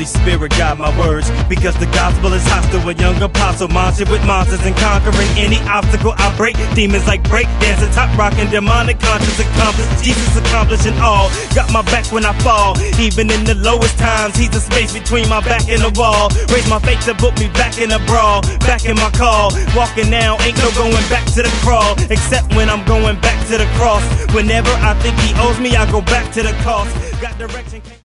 Holy Spirit guide my words, because the gospel is hostile. A young apostle, monster with monsters and conquering any obstacle. I break demons like break dancing, top rocking, demonic conscience accomplished. Jesus accomplishing all, got my back when I fall. Even in the lowest times, he's the space between my back and the wall. Raise my faith to put me back in a brawl, back in my call. Walking now, ain't no going back to the crawl, except when I'm going back to the cross. Whenever I think he owes me, I go back to the cost. Got direction.